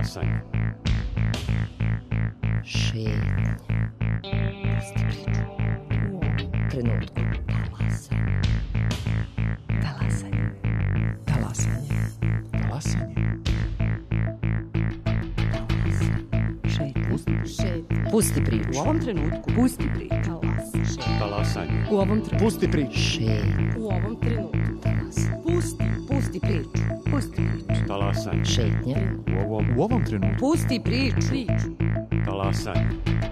Talasanje. Šetnje. Pusti priču. U ovom trenutku. Talasanje. Talasanje. Talasanje. Pusti priču. U ovom trenutku. Pusti priču. Talasanje. U ovom trenutku. Pusti priču. Šetnje. U ovom trenutku. Pusti priču. Pusti priču. Talasanje. Šetnje. U ovom trenutku. Pusti priču. Talasanje.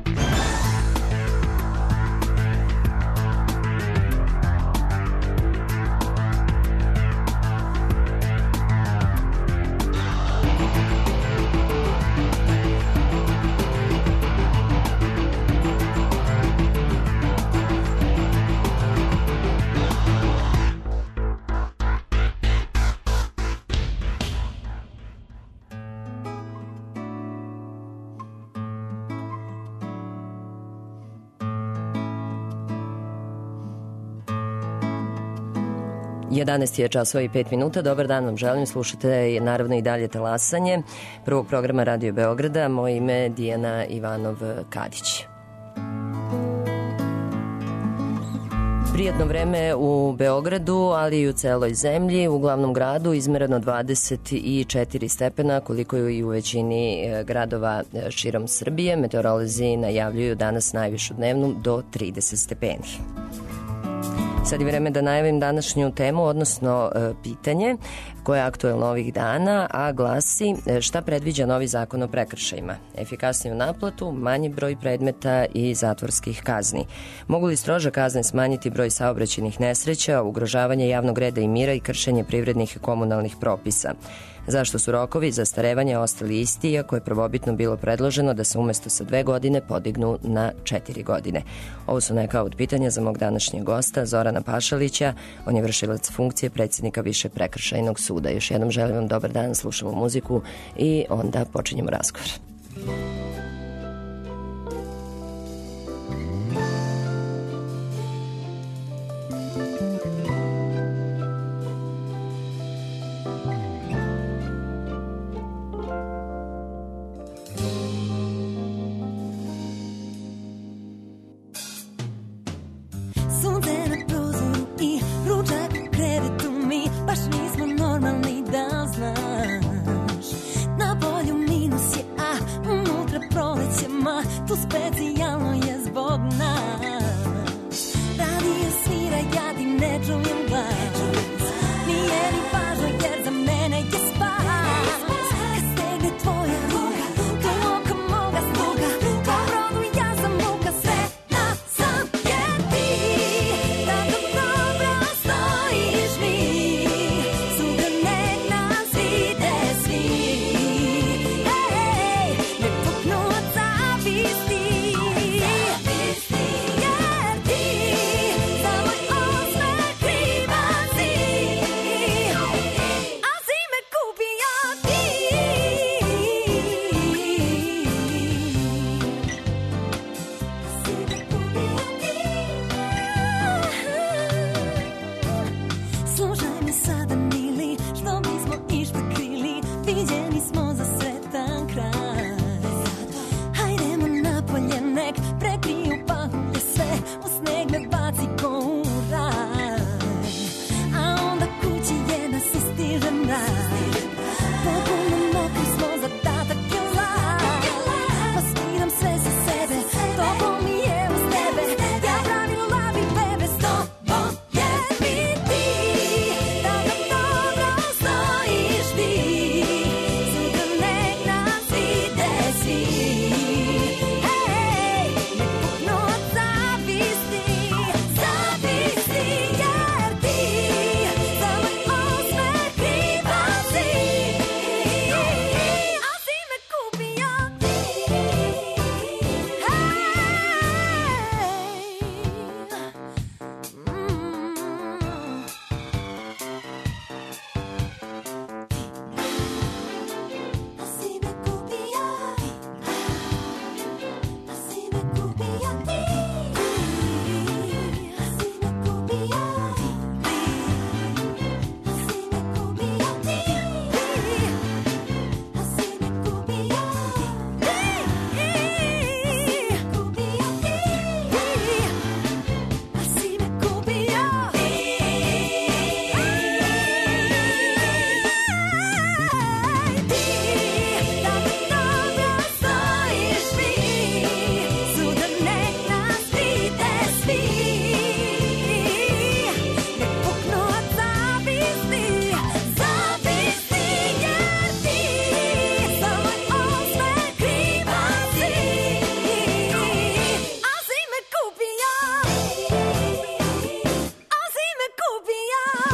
Jedanaest je časova i 5 minuta. Dobar dan vam želim. Slušate naravno i dalje Talasanje prvog programa Radio Beograda. Moje ime je Dijana Ivanov-Kadić. Prijatno vreme u Beogradu, ali i u celoj zemlji. U glavnom gradu izmereno 24 stepena, koliko je i u većini gradova širom Srbije. Meteorolozi najavljuju danas najvišu dnevnu do 30 stepeni. Sad je vreme da najavim današnju temu, odnosno pitanje koje je aktuelno ovih dana, a glasi šta predviđa novi zakon o prekršajima? Efikasniju naplatu, manji broj predmeta i zatvorskih kazni. Mogu li strože kazne smanjiti broj saobraćajnih nesreća, ugrožavanje javnog reda i mira i kršenje privrednih i komunalnih propisa? Zašto su rokovi zastarevanja ostali isti, iako je prvobitno bilo predloženo da se umesto sa 2 godine podignu na 4 godine? Ovo su neka od pitanja za mog današnjeg gosta, Zorana Pašalića. On je vršilac funkcije predsjednika Više prekršajnog suda. Još jednom želim vam dobar dan, slušamo muziku i onda počinjemo razgovor. Tu specijalno je zbog nas. Radio svira, ja ti ne čujem glas. Nije ni važno jer za mene je spas. Kad stegne tvoja ruka, to oka moga sluga. Po rodu ja sam muka, sve na sam jer ti tako dobro stojiš mi. Sutra nek nas vide svi. Ej, ne puknu od zavisti.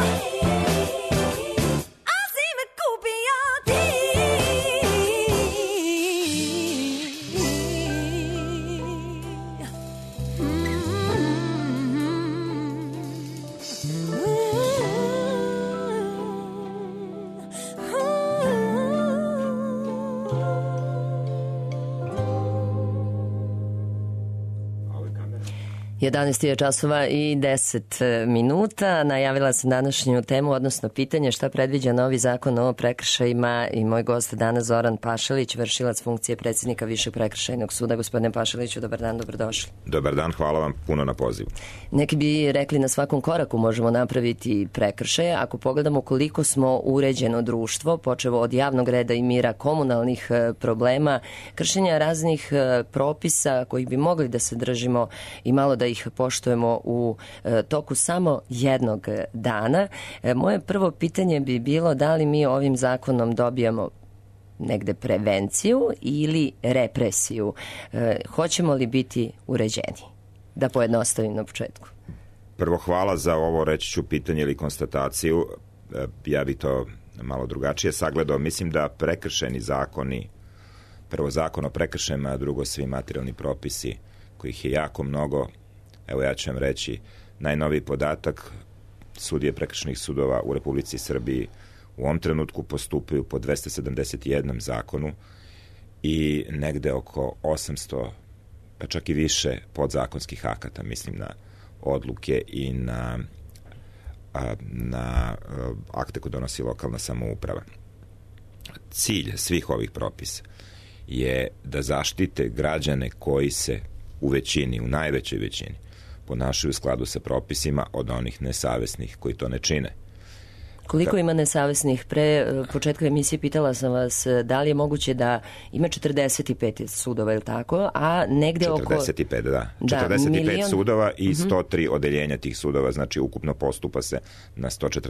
11 je časova i 10 minuta. Najavila sam današnju temu, odnosno pitanje šta predviđa novi zakon o prekršajima i moj gost danas Zoran Pašalić, vršilac funkcije predsjednika Višeg prekršajnog suda. Gospodine Pašaliću, dobar dan, dobrodošli. Dobar dan, hvala vam puno na pozivu. Neki bi rekli na svakom koraku možemo napraviti prekršaje. Ako pogledamo koliko smo uređeno društvo, počevo od javnog reda i mira, komunalnih problema, kršenja raznih propisa kojih bi mogli da se držimo i malo da ih poštujemo u toku samo jednog dana. Moje prvo pitanje bi bilo da li mi ovim zakonom dobijamo negde prevenciju ili represiju. Hoćemo li biti uređeni? Da pojednostavim na početku. Prvo, hvala za ovo, reći ću pitanje ili konstataciju. Ja bi to malo drugačije sagledao. Mislim da prekršajni zakoni, prvo zakon o prekršajima, a drugo svi materijalni propisi, kojih je jako mnogo. Evo ja ću vam reći najnoviji podatak, sudije prekršajnih sudova u Republici Srbiji u ovom trenutku postupaju po 271 zakonu i negde oko 800, pa čak i više podzakonskih akata, mislim na odluke i na akte koje donosi lokalna samouprava. Cilj svih ovih propisa je da zaštite građane koji se u većini, u najvećoj većini, ponašaju u skladu sa propisima od onih nesavesnih koji to ne čine. Koliko ima nesavesnih? Pre početka emisije pitala sam vas da li je moguće da ima 45 sudova, ili tako, a negde 45, oko... 45, da. 45 sudova i 103 odeljenja tih sudova, znači ukupno postupa se na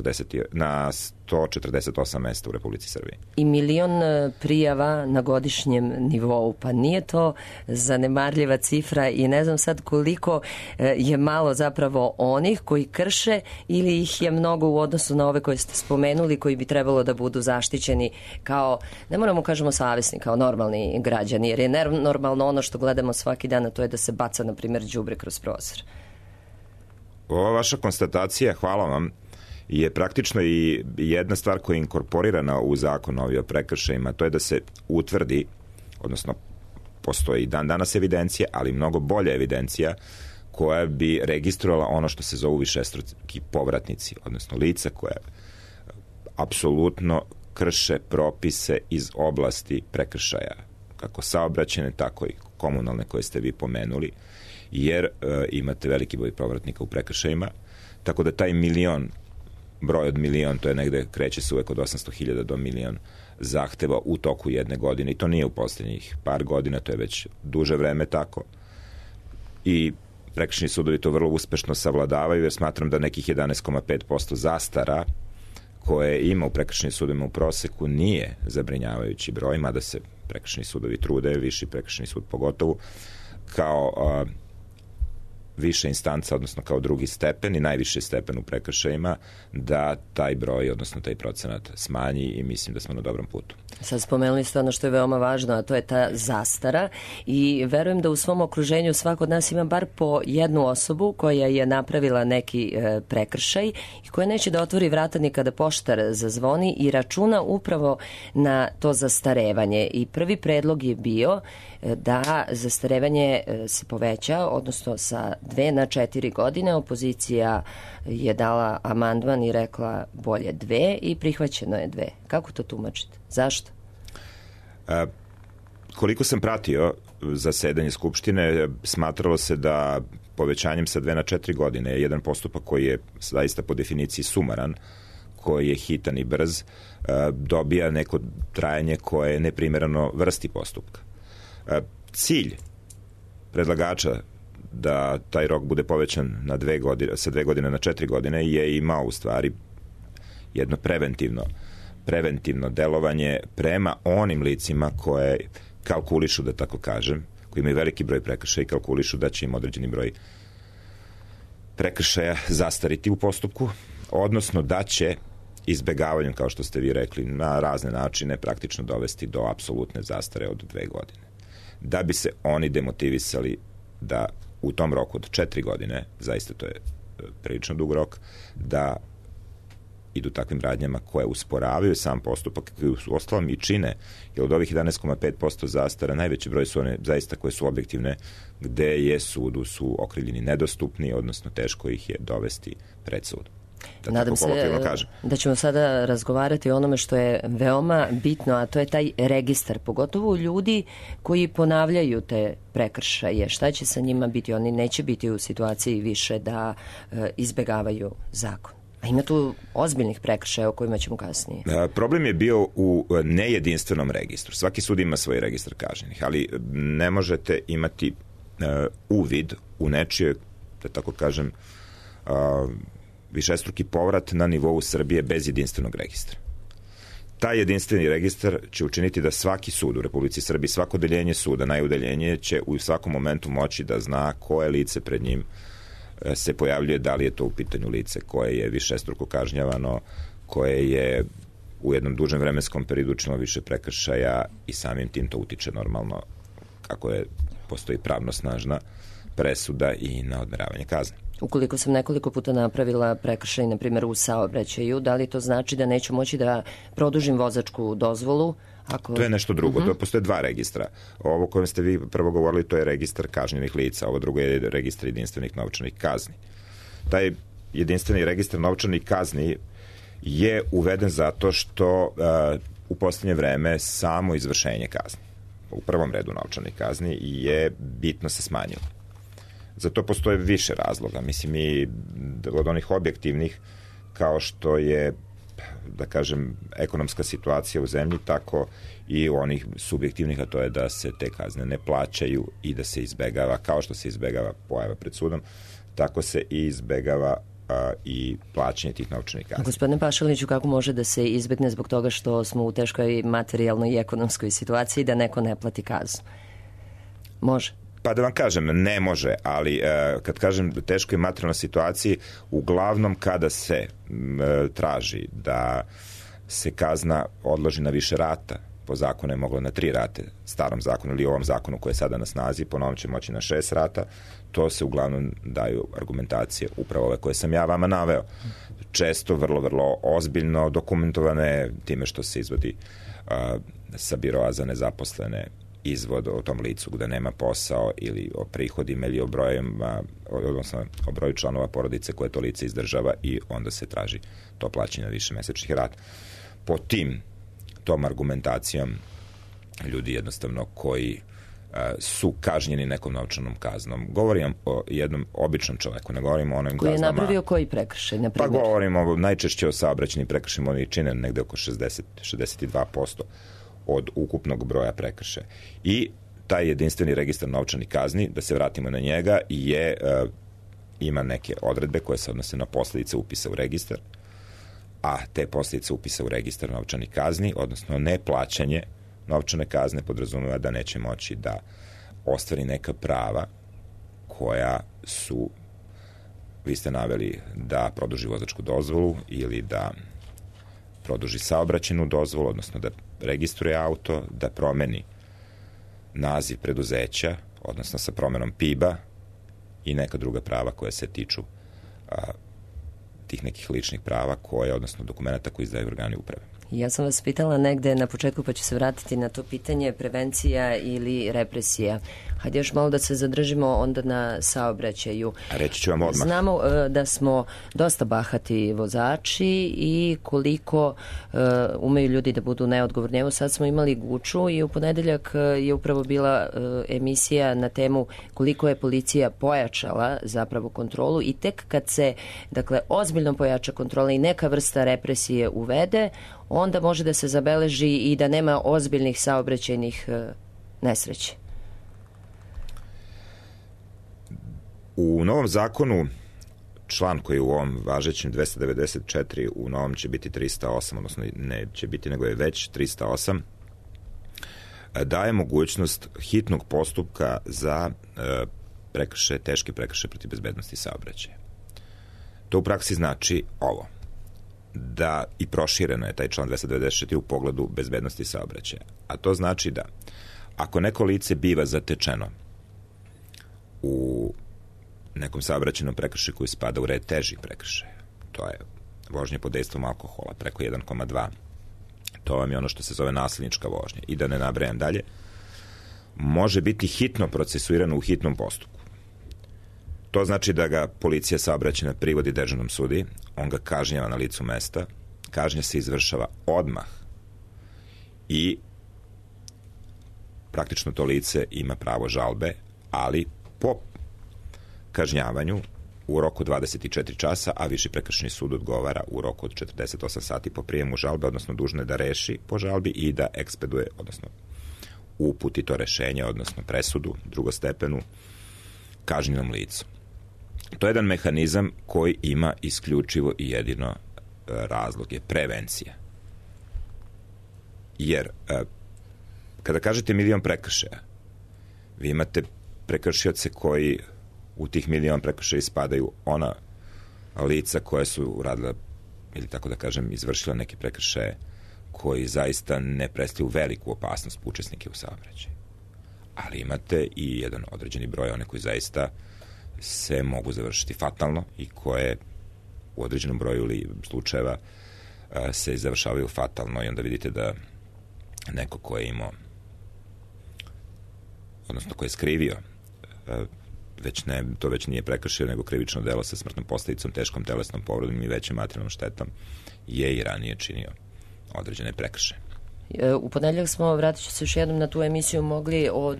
148 mesta u Republici Srbiji. I 1.000.000 prijava na godišnjem nivou, pa nije to zanemarljiva cifra i ne znam sad koliko je malo zapravo onih koji krše ili ih je mnogo u odnosu na ove koje ste spomenuli, koji bi trebalo da budu zaštićeni kao, ne moramo kažemo savesni, kao normalni građani, jer je normalno ono što gledamo svaki dan, a to je da se baca, na primjer, đubre kroz prozor. Ova vaša konstatacija, hvala vam, je praktično i jedna stvar koja je inkorporirana u zakon o prekršajima, to je da se utvrdi, odnosno postoji dan danas evidencija, ali mnogo bolja evidencija koja bi registrovala ono što se zovu višestruki povratnici, odnosno lica koja apsolutno krše propise iz oblasti prekršaja, kako saobraćajne, tako i komunalne koje ste vi pomenuli, jer imate veliki broj povratnika u prekršajima, tako da taj broj od 1.000.000, to je negde, kreće se uvek od 800.000 do 1.000.000 zahteva u toku jedne godine, i to nije u poslednjih par godina, to je već duže vreme tako, i prekršajni sudovi to vrlo uspešno savladavaju, jer smatram da nekih 11,5% zastara koje ima u prekršajnim sudovima u proseku nije zabrinjavajući broj, mada se prekršajni sudovi trude, viši prekršajni sud pogotovo, kao više instanca, odnosno kao drugi stepen i najviši stepen u prekršajima, da taj broj, odnosno taj procenat smanji, i mislim da smo na dobrom putu. Sad spomenuli ste ono što je veoma važno, a to je ta zastara, i verujem da u svom okruženju svako od nas ima bar po jednu osobu koja je napravila neki prekršaj i koja neće da otvori vrata ni kada poštar zazvoni i računa upravo na to zastarevanje. I prvi predlog je bio da zastarevanje se poveća, odnosno sa 2 na 4 godine. Opozicija je dala amandman i rekla bolje 2 i prihvaćeno je 2. Kako to tumačite? Zašto? Koliko sam pratio zasedanje Skupštine, smatralo se da povećanjem sa 2 na 4 godine je jedan postupak koji je zaista po definiciji sumaran, koji je hitan i brz, dobija neko trajanje koje je neprimereno vrsti postupka. Cilj predlagača da taj rok bude povećan na 2 godine, sa 2 godine na 4 godine je imao u stvari jedno preventivno delovanje prema onim licima koje kalkulišu, da tako kažem, koji imaju veliki broj prekršaja i kalkulišu da će im određeni broj prekršaja zastariti u postupku, odnosno da će izbegavanjem, kao što ste vi rekli, na razne načine praktično dovesti do apsolutne zastare od 2 godine. Da bi se oni demotivisali da u tom roku od 4 godine, zaista to je prilično dug rok, da idu takvim radnjama koje usporavaju sam postupak, koji u ostalom i čine, jer od ovih 11,5% zastara najveći broj su one zaista koje su objektivne, gde je sudu su okrivljeni nedostupni, odnosno teško ih je dovesti pred sud. Nadam se da ćemo sada razgovarati o onome što je veoma bitno, a to je taj registar, pogotovo ljudi koji ponavljaju te prekršaje. Šta će sa njima biti? Oni neće biti u situaciji više da izbegavaju zakon. A ima tu ozbiljnih prekršaja o kojima ćemo kasnije. Problem je bio u nejedinstvenom registru. Svaki sud ima svoj registar kažnjenih, ali ne možete imati uvid u nečije, da tako kažem, višestruki povrat na nivou Srbije bez jedinstvenog registra. Taj jedinstveni registar će učiniti da svaki sud u Republici Srbiji, svako odeljenje suda, najudeljenije, će u svakom momentu moći da zna koje lice pred njim se pojavljuje, da li je to u pitanju lice koje je višestruko kažnjavano, koje je u jednom dužem vremenskom periodu učinilo više prekršaja i samim tim to utiče normalno kako postoji pravno snažna presuda i na odmeravanje kazne. Ukoliko sam nekoliko puta napravila prekršaj, na primjer u saobraćaju, da li to znači da neću moći da produžim vozačku dozvolu? To je nešto drugo, to postoje 2 registra. Ovo kojem ste vi prvo govorili, to je registar kažnjenih lica, ovo drugo je registar jedinstvenih novčanih kazni. Taj jedinstveni registar novčanih kazni je uveden zato što u poslednje vreme samo izvršenje kazni, u prvom redu novčanih kazni, je bitno se smanjilo. Za to postoje više razloga. Mislim, i od onih objektivnih, kao što je, da kažem, ekonomska situacija u zemlji, tako i onih subjektivnih, a to je da se te kazne ne plaćaju i da se izbegava, kao što se izbegava pojava pred sudom, tako se i izbegava i plaćanje tih novčanih kazni. Gospodine Pašaliću, kako može da se izbegne zbog toga što smo u teškoj materijalnoj i ekonomskoj situaciji da neko ne plati kaznu? Može? Pa da vam kažem, ne može, ali kad kažem teškoj materijalnoj situaciji, uglavnom kada se traži da se kazna odloži na više rata, po zakonu je moglo na 3 rate, starom zakonu ili ovom zakonu koji je sada na snazi, po novom će moći na 6 rata, to se uglavnom daju argumentacije upravo ove koje sam ja vama naveo. Često vrlo ozbiljno dokumentovane time što se izvodi sa biroa za nezaposlene izvod o tom licu gde nema posao ili o prihodima ili o broju članova porodice koje to lice izdržava i onda se traži to plaćanje na više mesečnih rata. Po tom argumentacijom ljudi jednostavno koji su kažnjeni nekom novčanom kaznom. Govorim o jednom običnom čoveku, ne govorim o onim koji kaznama. Je napravio koji prekršaj? Pa govorimo najčešće o saobraćajnim prekršajima, oni čine negde oko 62% od ukupnog broja prekršaja. I taj jedinstveni registar novčanih kazni, da se vratimo na njega, ima neke odredbe koje se odnose na posledice upisa u registar, a te posledice upisa u registar novčanih kazni, odnosno neplaćanje novčane kazne, podrazumeva da neće moći da ostvari neka prava koja su, vi ste naveli, da produži vozačku dozvolu ili da produži saobraćajnu dozvolu, odnosno da registruje auto, da promeni naziv preduzeća, odnosno sa promenom PIB-a i neka druga prava koja se tiču tih nekih ličnih prava koje, odnosno dokumenta koji izdaju organi uprave. Ja sam vas pitala negde na početku, pa ću se vratiti na to pitanje prevencija ili represija. Hajde još malo da se zadržimo onda na saobraćaju. A reći ću vam odmah. Znamo da smo dosta bahati vozači i koliko umeju ljudi da budu neodgovorni. Evo sad smo imali Guču i u ponedeljak je upravo bila emisija na temu koliko je policija pojačala zapravo kontrolu i tek kad se, dakle, ozbiljno pojača kontrola i neka vrsta represije uvede, onda može da se zabeleži i da nema ozbiljnih saobraćajnih nesreće. U novom zakonu, član koji je u ovom važećem 294, u novom će biti 308, odnosno ne će biti, nego je već 308, daje mogućnost hitnog postupka za teške prekršaje protiv bezbednosti saobraćaja. To u praksi znači ovo. da i prošireno je taj član 294 u pogledu bezbednosti saobraćaja. A to znači da ako neko lice biva zatečeno u nekom saobraćajnom prekršaju koji spada u red težih prekršaja, to je vožnje pod dejstvom alkohola preko 1,2, to vam je ono što se zove nasilnička vožnja, i da ne nabrajam dalje, može biti hitno procesuirano u hitnom postupku. To znači da ga policija saobraćajna privodi dežurnom sudiji, on ga kažnjava na licu mesta, kažnja se izvršava odmah i praktično to lice ima pravo žalbe, ali po kažnjavanju u roku 24 časa, a Viši prekršajni sud odgovara u roku od 48 sati po prijemu žalbe, odnosno dužno je da reši po žalbi i da ekspeduje, odnosno uputi to rešenje, odnosno presudu drugostepenu kažnjenom licu. To je jedan mehanizam koji ima isključivo i jedino razlog, je prevencija. Jer kada kažete 1.000.000 prekršaja, vi imate prekršioce koji u tih 1.000.000 prekršaja spadaju ona lica koja su uradila, ili tako da kažem, izvršila neke prekršaje koji zaista ne predstavljaju veliku opasnost po učesnike u saobraćaju. Ali imate i jedan određeni broj one koji zaista se mogu završiti fatalno i koje u određenom broju ili slučajeva se završavaju fatalno, i onda vidite da neko ko je imao, odnosno ko je skrivio, to već nije prekršaj, nego krivično delo sa smrtnom posledicom, teškom telesnom povredom i većom materijalnom štetom, je i ranije činio određene prekršaje. U ponedeljak smo, vratit ću se još jednom na tu emisiju, mogli od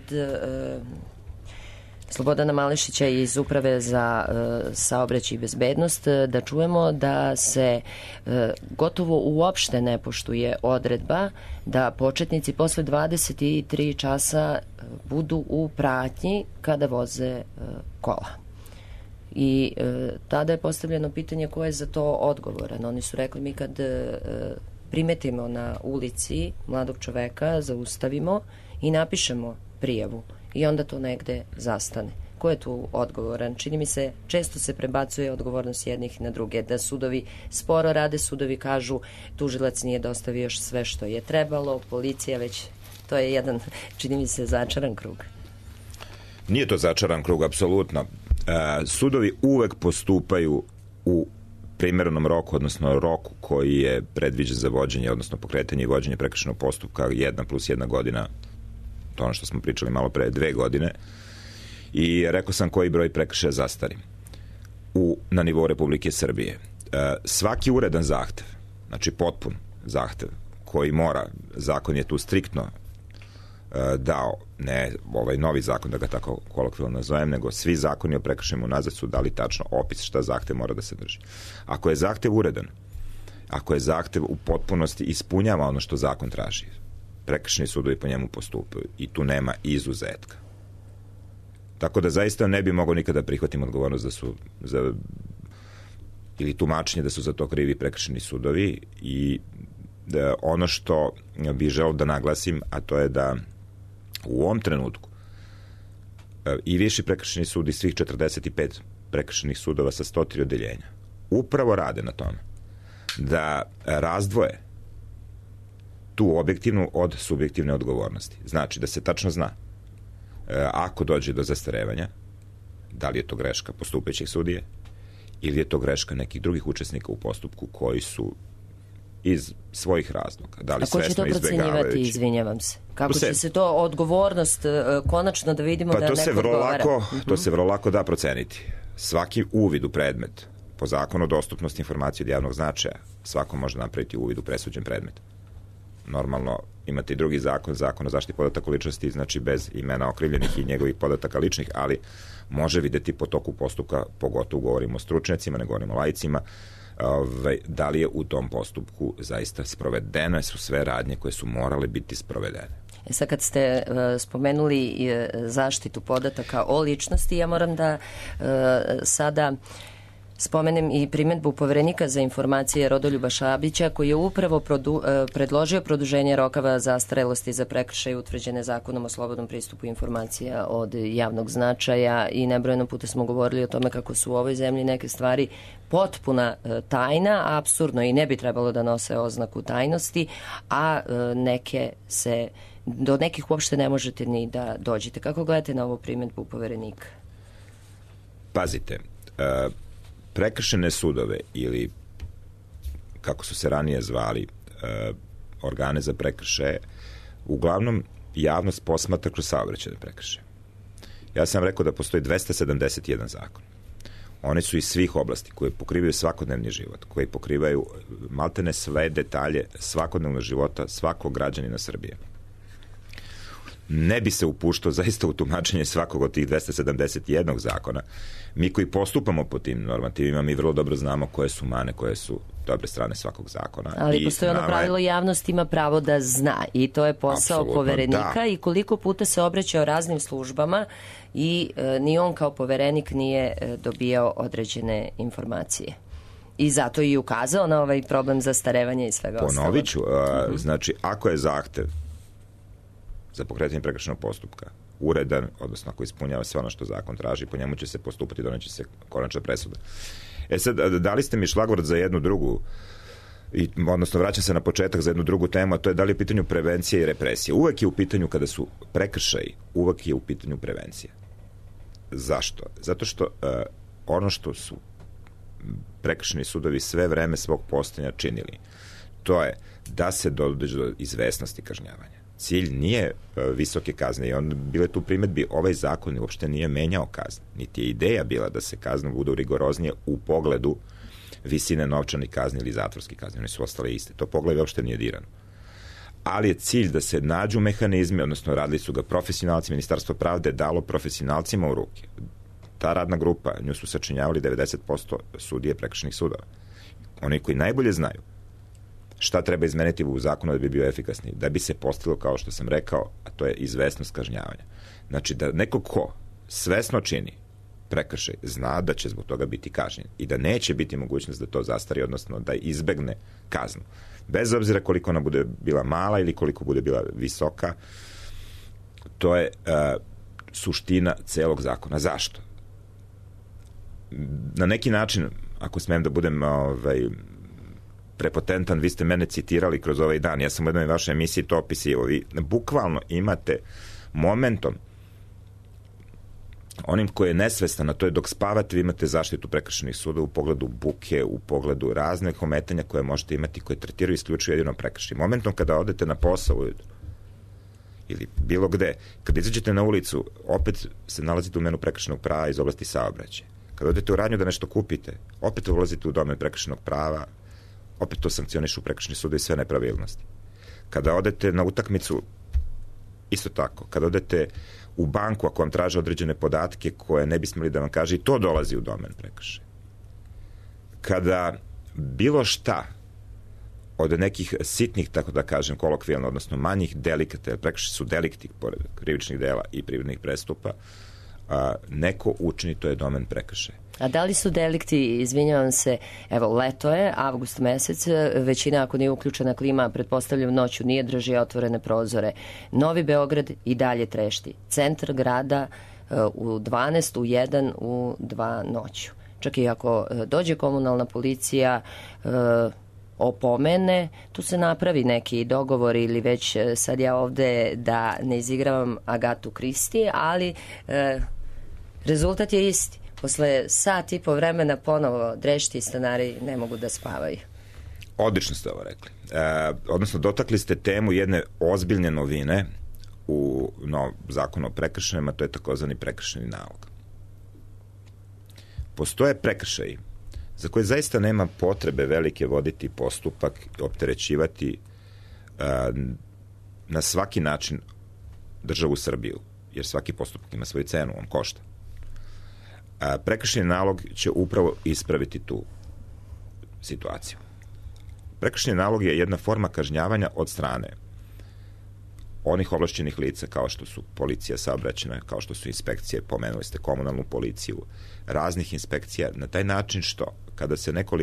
Slobodana Malešića iz Uprave za saobraćaj i bezbednost da čujemo da se gotovo uopšte ne poštuje odredba da početnici posle 23 časa budu u pratnji kada voze kola. I tada je postavljeno pitanje ko je za to odgovoran. Oni su rekli, mi kad primetimo na ulici mladog čoveka, zaustavimo i napišemo prijavu i onda to negde zastane. Ko je tu odgovoran? Čini mi se, često se prebacuje odgovornost jednih na druge, da sudovi sporo rade, sudovi kažu tužilac nije dostavio još sve što je trebalo, policija već, to je jedan, čini mi se, začaran krug. Nije to začaran krug, apsolutno. Sudovi uvek postupaju u primerenom roku, odnosno roku koji je predviđen za vođenje, odnosno pokretanje i vođenje prekršajnog postupka 1 plus 1 godina, to ono što smo pričali malo pre, 2 godine, i rekao sam koji broj prekršaja zastari na nivou Republike Srbije. Svaki uredan zahtev, znači potpun zahtev, koji mora, zakon je tu striktno dao, ne ovaj novi zakon, da ga tako kolokvijalno nazovem, nego svi zakoni o prekršajima unazad su dali tačno opis šta zahtev mora da sadrži. Ako je zahtev uredan, ako je zahtev u potpunosti ispunjava ono što zakon traži, prekršajni sudovi po njemu postupaju i tu nema izuzetka. Tako da zaista ne bi mogao nikada prihvatim odgovornost da su ili tumačenje da su za to krivi prekršajni sudovi, i da ono što bih želeo da naglasim, a to je da u ovom trenutku i Viši prekršajni sud i svih 45 prekršajnih sudova sa 103 odeljenja upravo rade na tome da razdvoje tu objektivnu od subjektivne odgovornosti. Znači da se tačno zna ako dođe do zastarevanja, da li je to greška postupajućeg sudije ili je to greška nekih drugih učesnika u postupku koji su iz svojih razloga. Da li svesno izbegavajući. Ako će to procenjivati, izvinjavam se? Kako će se to odgovornost konačno da vidimo da neko odgovara? To se vrlo lako da proceniti. Svaki uvid u predmet po zakonu o dostupnosti informacije od javnog značaja, svako može napraviti uvid u presuđen predmet. Normalno, imate i drugi zakon, zakon o zaštiti podataka o ličnosti, znači bez imena okrivljenih i njegovih podataka ličnih, ali može videti po toku postupka, pogotovo govorimo o stručnjacima, ne govorimo o laicima, da li je u tom postupku zaista sprovedene su sve radnje koje su morale biti sprovedene. Sad kad ste spomenuli zaštitu podataka o ličnosti, ja moram da sada spomenem i primedbu Poverenika za informacije Rodoljuba Šabića, koji je upravo predložio produženje rokava zastarelosti za prekršaje utvrđene Zakonom o slobodnom pristupu informacija od javnog značaja i nebrojeno puta smo govorili o tome kako su u ovoj zemlji neke stvari potpuna tajna, apsurdno i ne bi trebalo da nose oznaku tajnosti, a do nekih uopšte ne možete ni da dođete. Kako gledate na ovu primedbu Poverenika? Pazite, prekršajne sudove ili kako su se ranije zvali organe za prekršaje, uglavnom javnost posmatra kroz saobraćajne prekršaje. Ja sam rekao da postoji 271 zakon. Oni su iz svih oblasti koje pokrivaju svakodnevni život, koji pokrivaju maltene sve detalje svakodnevnog života svakog građanina Srbije. Ne bi se upuštao zaista u tumačenje svakog od tih 271 zakona. Mi koji postupamo po tim normativima, mi vrlo dobro znamo koje su mane, koje su dobre strane svakog zakona. Ali postoji ono pravilo, javnost ima pravo da zna i to je posao apsolutno, Poverenika da. I koliko puta se obraćao raznim službama i ni on kao Poverenik nije dobijao određene informacije. I zato i ukazao na ovaj problem zastarevanja i svega ostalog. Ponovit ću, znači ako je zahtev za pokretanje prekršajnog postupka uredan, odnosno ako ispunjava sve ono što zakon traži, po njemu će se postupati, doneće se konačna presuda. Sad, dali ste mi šlagvort za jednu drugu, odnosno vraćam se na početak za jednu drugu temu, a to je da li je u pitanju prevencija i represija. Uvek je u pitanju, kada su prekršaji, uvek je u pitanju prevencija. Zašto? Zato što ono što su prekršajni sudovi sve vreme svog postojanja činili, to je da se dođe do izvesnosti kažnjavanja. Cilj nije visoke kazne i bile tu primedbi, ovaj zakon uopšte nije menjao kazne. Niti je ideja bila da se kazne budu rigoroznije u pogledu visine novčanih kazni ili zatvorskih kazni. One su ostale iste. To pogled uopšte nije dirano. Ali je cilj da se nađu mehanizmi, odnosno radili su ga profesionalci, Ministarstvo pravde dalo profesionalcima u ruke. Ta radna grupa, nju su sačinjavali 90% sudije prekršajnih sudova. Oni koji najbolje znaju šta treba izmeniti u zakonu da bi bio efikasniji, da bi se postiglo, kao što sam rekao, a to je izvesnost kažnjavanja. Znači da neko ko svesno čini prekršaj zna da će zbog toga biti kažnjen i da neće biti mogućnost da to zastari, odnosno da izbegne kaznu. Bez obzira koliko ona bude bila mala ili koliko bude bila visoka, to je suština celog zakona. Zašto? Na neki način, ako smijem da budem prepotentan, vi ste mene citirali kroz ovaj dan, ja sam u jednoj vašoj emisiji to opisivao, vi bukvalno imate momentom onim koji je nesvestan, a to je dok spavate, vi imate zaštitu prekršajnih suda u pogledu buke, u pogledu raznih ometanja koje možete imati, koje tretiraju isključivo jedino prekršaj. Momentom kada odete na posao ili bilo gde, kada izađete na ulicu, opet se nalazite u menu prekršajnog prava iz oblasti saobraćaja. Kada odete u radnju da nešto kupite, opet ulazite u domen prekršajnog prava, opet to sankcionišu prekršajni sud i sve nepravilnosti. Kada odete na utakmicu, isto tako. Kada odete u banku, ako vam traže određene podatke koje ne bi smeli da vam kaže, i to dolazi u domen prekršaja. Kada bilo šta od nekih sitnih, tako da kažem, kolokvijalno, odnosno manjih delikata, prekršaji su delikti, pored krivičnih dela i privrednih prestupa, neko učini, to je domen prekršaja. A da li su delikti, izvinjavam se, evo, leto je, avgust mesec, većina ako nije uključena klima, pretpostavljam noću, nije drži otvorene prozore. Novi Beograd i dalje trešti. Centar grada u 12, u 1, u 2 noću. Čak i ako dođe komunalna policija, opomene, tu se napravi neki dogovor ili već sad ja ovde da ne izigravam Agatu Kristi, ali rezultat je isti. Posle sat i po vremena ponovo drešti stanari ne mogu da spavaju. Odlično ste ovo rekli. Odnosno, dotakli ste temu jedne ozbiljne novine u zakonu o prekršajima, to je takozvani prekršajni nalog. Postoje prekršaji za koje zaista nema potrebe velike voditi postupak, opterećivati na svaki način državu Srbiju, jer svaki postupak ima svoju cenu, on košta. Prekršajni nalog će upravo ispraviti tu situaciju. Prekršajni nalog je jedna forma kažnjavanja od strane onih ovlašćenih lica kao što su policija saobraćajna, kao što su inspekcije, pomenuli ste komunalnu policiju, raznih inspekcija, na taj način što kada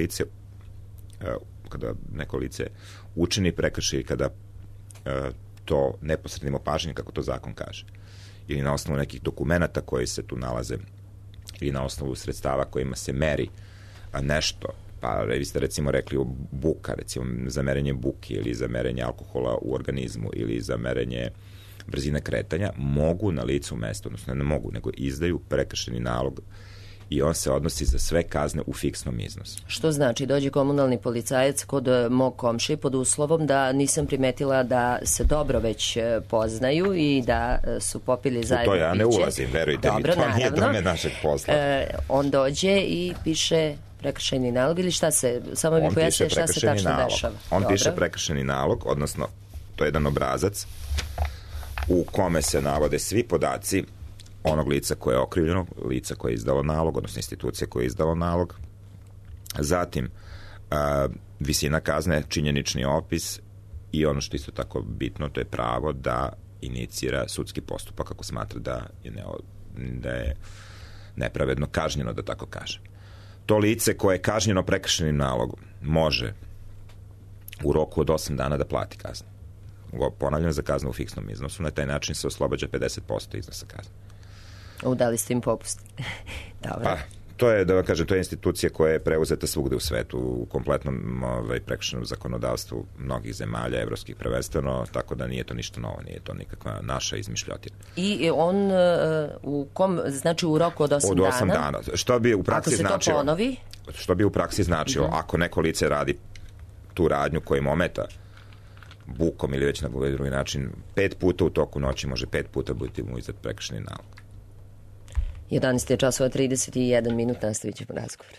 neko lice učini prekršaj, kada to neposrednim opažanjem, kako to zakon kaže, ili na osnovu nekih dokumenata koji se tu nalaze, ili na osnovu sredstava kojima se meri nešto, pa vi ste recimo rekli buka, recimo za merenje buke ili za merenje alkohola u organizmu ili za merenje brzine kretanja, mogu na licu mesta, odnosno ne mogu, nego izdaju prekršajni nalog i on se odnosi za sve kazne u fiksnom iznosu. Što znači, dođe komunalni policajac kod mog komšije pod uslovom da nisam primetila da se dobro već poznaju i da su popili zajedno piće. U to ja ne ulazim, verujte mi, to nije dome našeg posla. On dođe i piše prekršajni nalog ili šta se, samo mi pojasnije šta se tačno dešava. On piše prekršajni nalog, odnosno to je jedan obrazac u kome se navode svi podaci onog lica koje je okrivljeno, lica koje je izdalo nalog, odnosno institucija koja je izdalo nalog. Zatim, visina kazne, činjenični opis i ono što isto tako bitno, to je pravo da inicira sudski postupak ako smatra da je nepravedno kažnjeno, da tako kažem. To lice koje je kažnjeno prekršajnim nalogom može u roku od 8 dana da plati kaznu. Ponavljam, za kaznu u fiksnom iznosu. Na taj način se oslobađa 50% iznosa kazne. Udali ste im popust. Dobro. Pa, to je, da vam kažem, to je institucija koja je preuzeta svugde u svetu, u kompletnom prekršajnom zakonodavstvu mnogih zemalja, evropskih prvenstveno, tako da nije to ništa novo, nije to nikakva naša izmišljotina. I on u kom, znači u roku od 8 dana? Od 8 dana. Što bi u praksi značilo? Ako se to ponovi? Što bi u praksi značilo, ako neko lice radi tu radnju koja im ometa bukom ili već na drugi način, 5 puta u toku noći može 5 puta biti mu izdat prekršajni nalog. 11 je časova 31 minut, nastavit ćemo razgovor.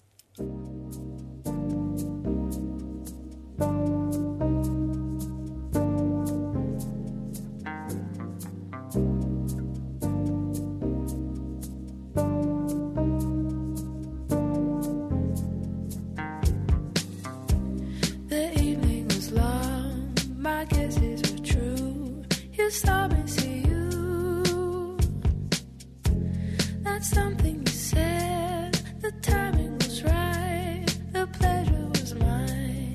Something you said, the timing was right, the pleasure was mine.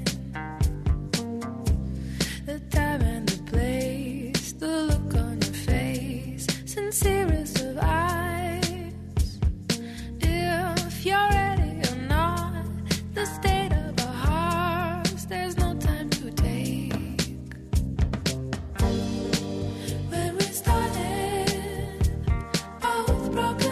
The time and the place, the look on your face, sincerest of eyes. If you're ready or not, the state of our hearts, there's no time to take. When we started, both broken.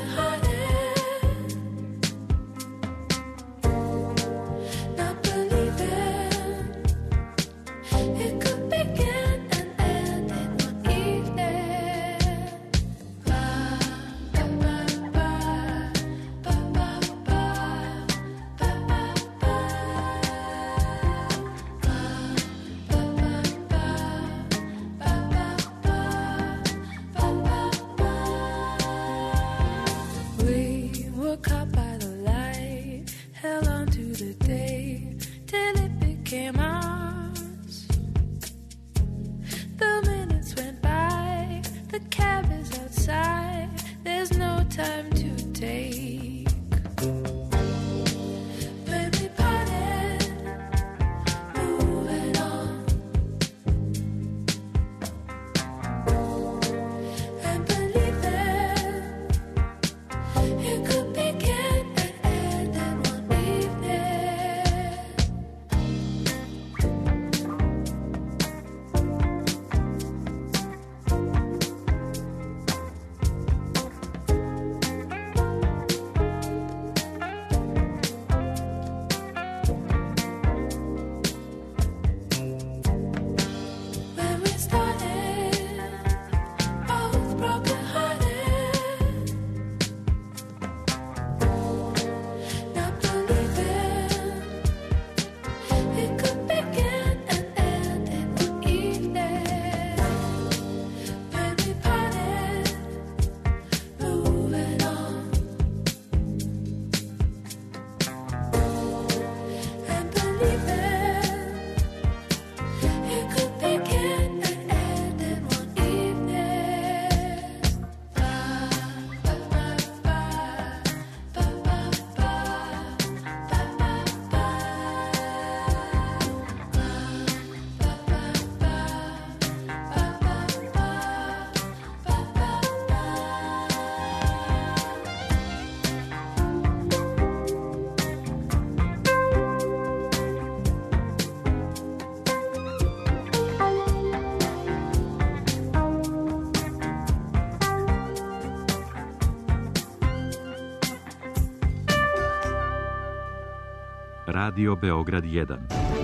Radio Beograd 1.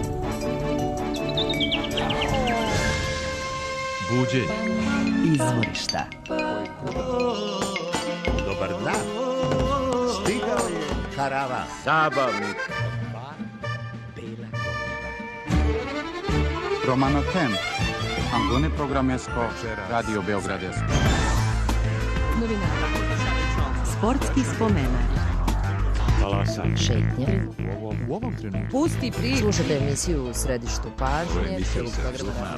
Buđenje. Izvorišta. Dobar dan. Stigao je karavan. Zabavnik. Romano Temp. Angone programesko Radio Beogradesko. Novinara. Sportski spomenar. Talasanje. Šetnja. U ovom trenutku. Pusti priču. Slušate emisiju U središtu pažnje. Programa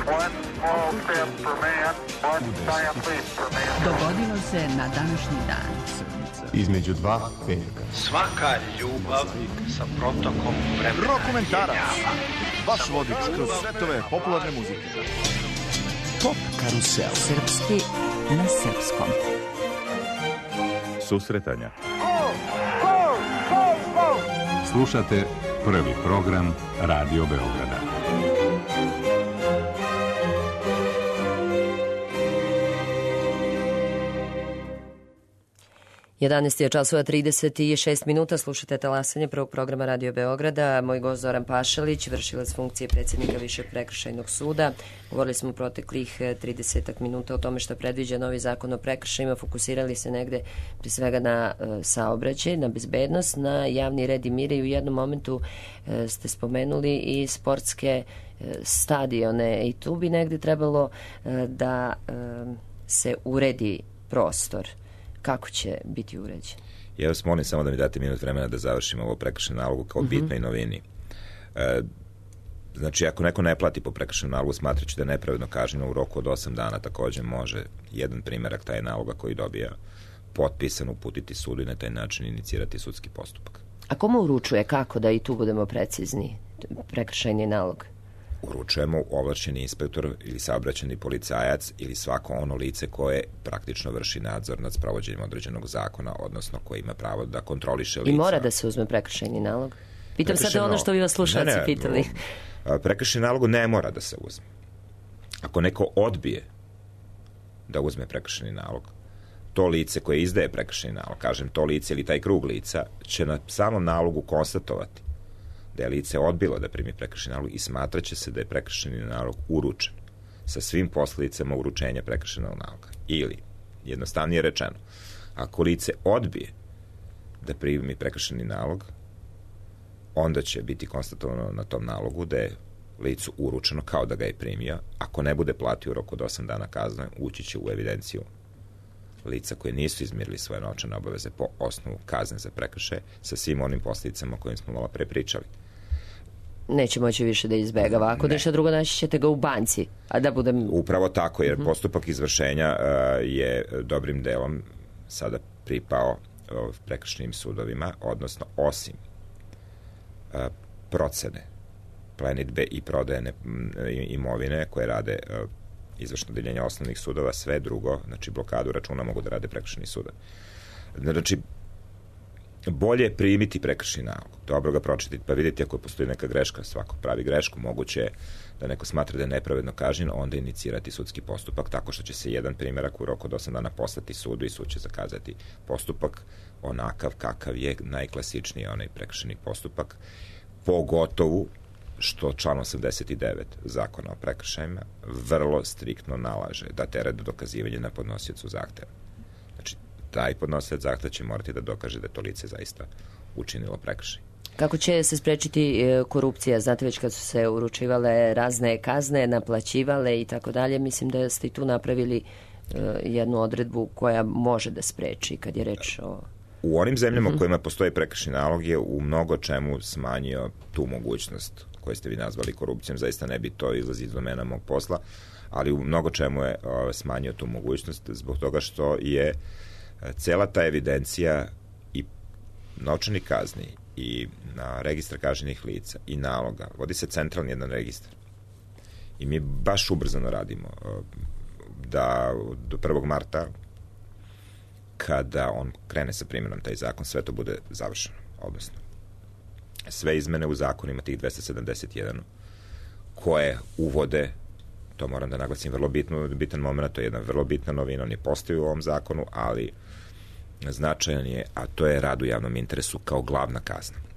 Dogodilo se na današnji dan. Između dva petka. Svaka ljubav sa protokom vremena. Dokumentarac. Vaš vodič kroz svetove popularne muzike. Top karusel. Srpski na srpskom. Susretanja. Slušate prvi program Radio Beograda. Jedanaest je časova 36 minuta, slušate talasanje prvog programa Radio Beograda. Moj gost Zoran Pašalić, vršilac funkcije predsjednika Višeg prekršajnog suda. Govorili smo u proteklih 30 minuta o tome što predviđa novi zakon o prekršajima. Fokusirali se negde prije svega na saobraćaj, na bezbednost, na javni red i mir i u jednom momentu ste spomenuli i sportske stadione i tu bi negde trebalo da se uredi prostor. Kako će biti uređen? Ja vas molim samo da mi date minut vremena da završim ovo prekršajno nalogu kao bitnoj novini. Znači, ako neko ne plati po prekršajnom nalogu, smatrajući da je nepravedno kažnjeno u roku od 8 dana, takođe može jedan primerak taj naloga koji dobija potpisan uputiti sudu i na taj način inicirati sudski postupak. A komu uručuje? Kako da i tu budemo precizni? Prekršajni nalog? Uručujemo ovlašćeni inspektor ili saobraćajni policajac ili svako ono lice koje praktično vrši nadzor nad sprovođenjem određenog zakona, odnosno koje ima pravo da kontroliše lica. I mora da se uzme prekršajni nalog? Pitam sada ono što bi vas slušalci pitali. Prekršajni nalog ne mora da se uzme. Ako neko odbije da uzme prekršajni nalog, to lice koje izdaje prekršajni nalog, kažem to lice ili taj krug lica, će na samom nalogu konstatovati da je lice odbilo da primi prekršajni nalog i smatraće se da je prekršajni nalog uručen sa svim posledicama uručenja prekršajnog naloga. Ili, jednostavnije rečeno, ako lice odbije da primi prekršajni nalog, onda će biti konstatovano na tom nalogu da je licu uručeno kao da ga je primio. Ako ne bude platio u roku od 8 dana kazne, ući će u evidenciju lica koje nisu izmirili svoje novčane obaveze po osnovu kazne za prekršaje sa svim onim posledicama kojim smo malo pre pričali. Neće moći više da izbegava. Ako ništa drugo, naći ćete ga u banci. A da budem... Upravo tako, jer postupak izvršenja je dobrim delom sada pripao prekršajnim sudovima, odnosno osim procene, plenidbe i prodaje imovine koje rade izvršno odeljenje osnovnih sudova, sve drugo, znači blokadu računa mogu da rade prekršajni sudovi. Znači, bolje je primiti prekršajni nalog, dobro ga pročitati, pa vidjeti ako postoji neka greška, svako pravi grešku, moguće je da neko smatra da je nepravedno kažnjen, onda inicirati sudski postupak tako što će se jedan primerak u roku od 8 dana poslati sudu i sud će zakazati postupak onakav kakav je najklasičniji onaj prekršajni postupak, pogotovo što član 89 zakona o prekršajima vrlo striktno nalaže da teret dokazivanje na podnosiocu zahteva. Znači, taj podnosilac zahteva će morati da dokaže da to lice zaista učinilo prekršaj. Kako će se sprečiti korupcija? Znate, već kad su se uručivale razne kazne, naplaćivale i tako dalje, mislim da ste i tu napravili jednu odredbu koja može da spreči kad je reč o... U onim zemljama u kojima postoji prekršajni nalog je u mnogo čemu smanjio tu mogućnost koju ste vi nazvali korupcijom, zaista ne bi to izlazi iz domena mog posla, ali u mnogo čemu je smanjio tu mogućnost zbog toga što je cela ta evidencija i novčanih kazni i na registar kažnjenih lica i naloga, vodi se centralni jedan registar. I mi baš ubrzano radimo da do 1. marta kada on krene sa primjenom taj zakon, sve to bude završeno, odnosno sve izmene u zakonima tih 271 koje uvode, to moram da naglasim vrlo bitan moment, to je jedna vrlo bitna novina, on je postoji u ovom zakonu, ali značajan je, a to je rad u javnom interesu kao glavna kazna.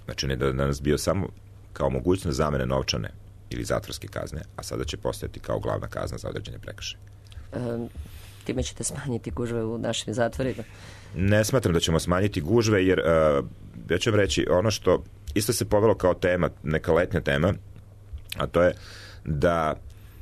Znači, ne da danas bio samo kao mogućnost zamene novčane ili zatvorske kazne, a sada će postojati kao glavna kazna za određene prekršaje. Time ćete smanjiti gužve u našim zatvorima? Ne smatram da ćemo smanjiti gužve, jer ja ću vam reći ono što isto se povelo kao tema, neka letnja tema, a to je da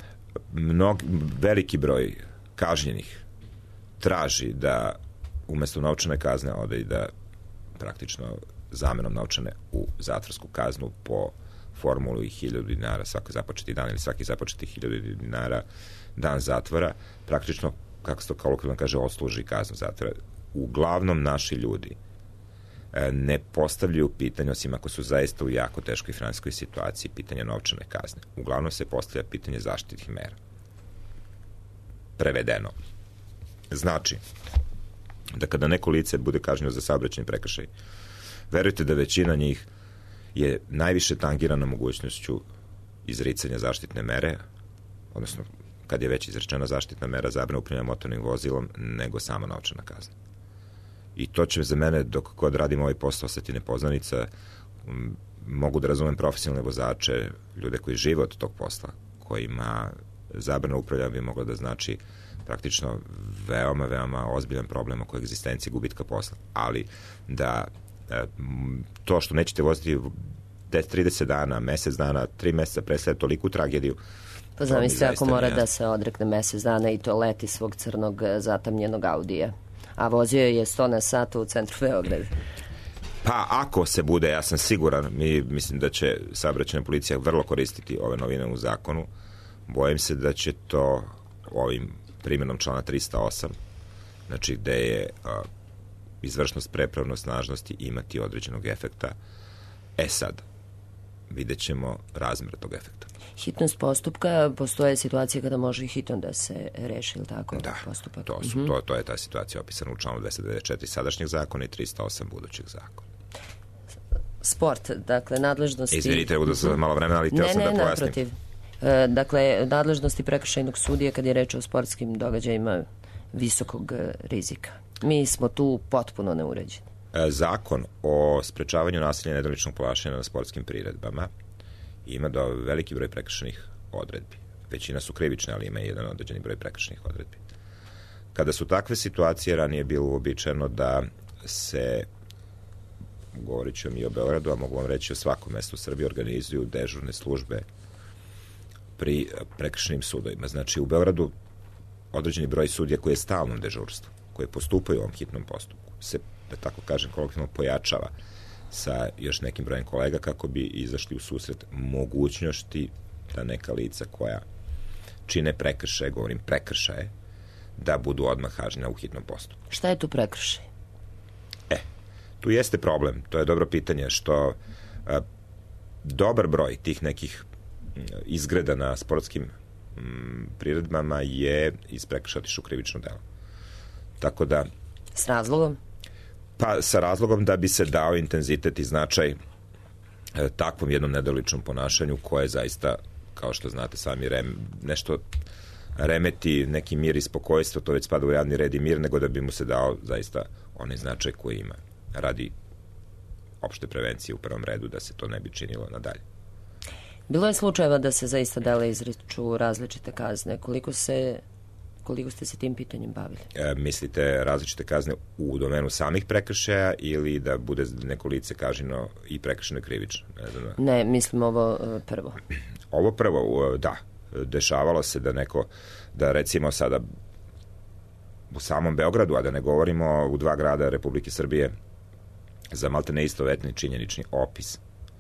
veliki broj kažnjenih traži da umesto novčane kazne ode i da praktično zamenom novčane u zatvorsku kaznu po formulu i 1000 dinara svaki započeti dan ili svaki započeti 1000 dinara dan zatvora, praktično, kako se to kolokvijalno kaže, odsluži kaznu zatvora. Uglavnom naši ljudi ne postavljaju pitanje, osim ako su zaista u jako teškoj finansijskoj situaciji, pitanje novčane kazne. Uglavnom se postavlja pitanje zaštitnih mera. Prevedeno. Znači, da kada neko lice bude kažnjeno za saobraćajni prekršaj, verujte da većina njih je najviše tangirana mogućnošću izricanja zaštitne mere, odnosno kad je već izrečena zaštitna mera zabrane upravljanja motornim vozilom, nego sama novčana kazna. I to će za mene, dok god radim ovaj posao, ostati nepoznanica. Mogu da razumem profesionalne vozače, ljude koji žive od tog posla, kojima zabrana upravljanja bi mogla da znači praktično veoma, veoma ozbiljan problem oko egzistencije gubitka posla. Ali da to što nećete voziti 30 dana, mesec dana, 3 meseca predstavlja toliku tragediju. Pa zamislite ako mora da se odrekne mesec dana i to leti svog crnog zatamnjenog Audija. A vozio je 100 na sat u centru Beograda. Pa ako se bude, ja sam siguran, mislim da će saobraćajna policija vrlo koristiti ove novine u zakonu. Bojim se da će to ovim primjenom člana 308, znači gde je izvršnost, prepravnost, snažnosti imati određenog efekta. Sad, vidjet ćemo razmer tog efekta. Hitnost postupka, postoje situacije kada može i hitno da se reši, ili tako? Da, postupak. To je ta situacija opisana u članu 294 sadašnjeg zakona i 308 budućeg zakona. Sport, dakle, nadležnosti... Izvinite, da sam malo vremena, ali htio sam da pojasnim. Naprotiv. Dakle, nadležnosti prekršajnog sudije kad je reč o sportskim događajima visokog rizika. Mi smo tu potpuno neuređeni. Zakon o sprečavanju nasilja i nedoličnog ponašanja na sportskim priredbama ima veliki broj prekršajnih odredbi. Većina su krivične, ali ima i jedan određeni broj prekršajnih odredbi. Kada su takve situacije, ranije bilo uobičajeno da se, govorit ću vam i o Beogradu, a mogu vam reći o svakom mestu u Srbiji, organizuju dežurne službe pri prekršajnim sudovima. Znači, u Beogradu određeni broj sudija koji je stalnom dežurstvu, koji postupaju u ovom hitnom postupku, se, da tako kažem, kolokvijalno pojačava sa još nekim brojem kolega kako bi izašli u susret mogućnosti da neka lica koja čine prekršaje, govorim prekršaje, da budu odmah kažnjena u hitnom postupku. Šta je tu prekršaj? Tu jeste problem, to je dobro pitanje, što dobar broj tih nekih izgreda na sportskim priredbama je iz prekršaja otišao u krivično delo. Tako da... S razlogom? Pa sa razlogom da bi se dao intenzitet i značaj takvom jednom nedoličnom ponašanju koje zaista, kao što znate sami, nešto remeti neki mir i spokojstvo, to već spada u javni red i mir, nego da bi mu se dao zaista onaj značaj koji ima radi opšte prevencije u prvom redu, da se to ne bi činilo nadalje. Bilo je slučajeva da se zaista dele izriču različite kazne. Koliko ste se tim pitanjem bavili? Mislite različite kazne u domenu samih prekršaja ili da bude neko lice kažnjeno i prekršajno i krivično? Ne, mislim ovo prvo. Ovo prvo, da. Dešavalo se da neko, da recimo sada u samom Beogradu, a da ne govorimo u 2 grada Republike Srbije, za maltene istovetni činjenični opis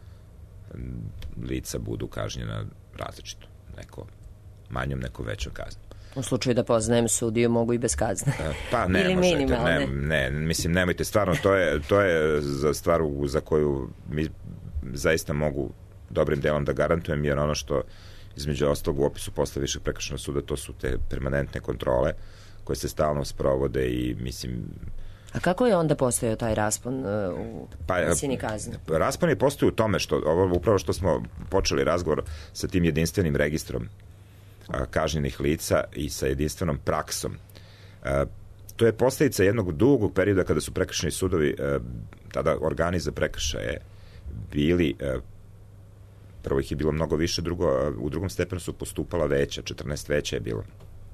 lica budu kažnjena različito. Neko manjom, neko većom kaznom. U slučaju da poznajem sudiju, mogu i bez kazne. Pa ne ili možete, ne, mislim, nemojte, stvarno, to je za stvar za koju mi zaista mogu dobrim delom da garantujem, jer ono što između ostalog u opisu posle višeg prekršajnog suda, to su te permanentne kontrole koje se stalno sprovode i mislim... A kako je onda postojao taj raspon u visini kazne? Raspon je postojao u tome upravo što smo počeli razgovor sa tim jedinstvenim registrom kažnjenih lica i sa jedinstvenom praksom. To je posljedica jednog dugog perioda kada su prekršajni sudovi, tada organi za prekršaje, bili, prvo ih je bilo mnogo više, u drugom stepenu su postupala veća, 14 veća je bilo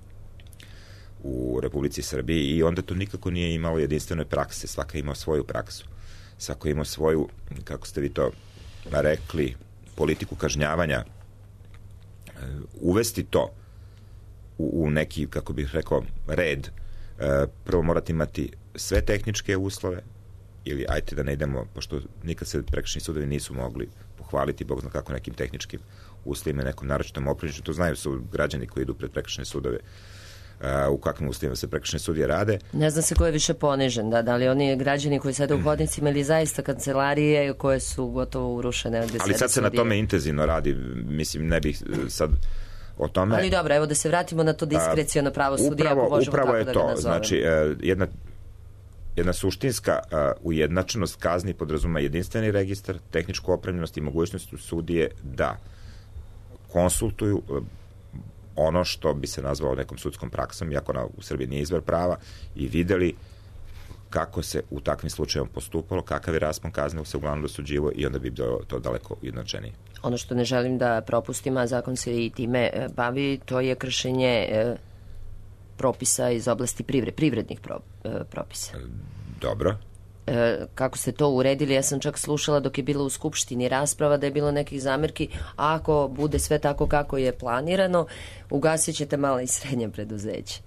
u Republici Srbiji i onda to nikako nije imalo jedinstvene prakse, svaka je imao svoju praksu, svako je imao svoju, kako ste vi to rekli, politiku kažnjavanja. Uvesti to u neki, kako bih rekao, red, prvo morate imati sve tehničke uslove, ili ajte da ne idemo, pošto nikad se prekršajni sudovi nisu mogli pohvaliti, Bog zna kako, nekim tehničkim uslovima, nekom naročitom opremišću, to znaju su građani koji idu pred prekršajne sudove, u kakvim uslovima se prekršajne sudije rade. Ne zna se ko je više ponižen, da li oni građani koji sede u hodnicima ili zaista kancelarije koje su gotovo urušene. Ali sad se na tome intenzivno radi, mislim, ne bih sad o tome. Ali dobro, evo da se vratimo na to diskreciono pravo sudija, ako možemo tako da ga nazovemo. Znači, jedna suštinska ujednačenost kazni podrazuma jedinstveni registar, tehničku opremljenost i mogućnost sudije da konsultuju ono što bi se nazvalo nekom sudskom praksom, iako u Srbiji nije izvor prava, i videli kako se u takvim slučajima postupalo, kakav je raspon kazne se uglavnom dosuđivo i onda bi bilo to daleko ujednačenije. Ono što ne želim da propustim, a zakon se i time bavi, to je kršenje propisa iz oblasti privrednih propisa. Dobro. Kako ste to uredili? Ja sam čak slušala dok je bilo u Skupštini rasprava da je bilo nekih zamerki, a ako bude sve tako kako je planirano, ugasit ćete mala i srednja preduzeća.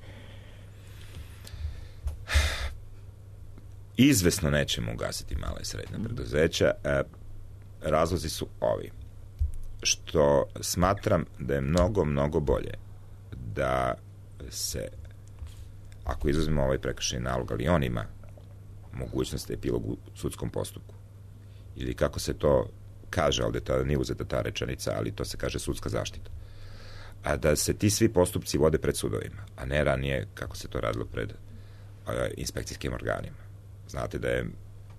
Izvesno nećemo ugasiti mala i srednja preduzeća. Razlozi su ovi. Što smatram da je mnogo, mnogo bolje da se, ako izuzmemo ovaj prekršajni nalog, ali on ima mogućnost epilog u sudskom postupku. Ili kako se to kaže, ovde nije uzeta ta rečenica, ali to se kaže sudska zaštita. A da se ti svi postupci vode pred sudovima, a ne ranije kako se to radilo pred inspekcijskim organima. Znate da je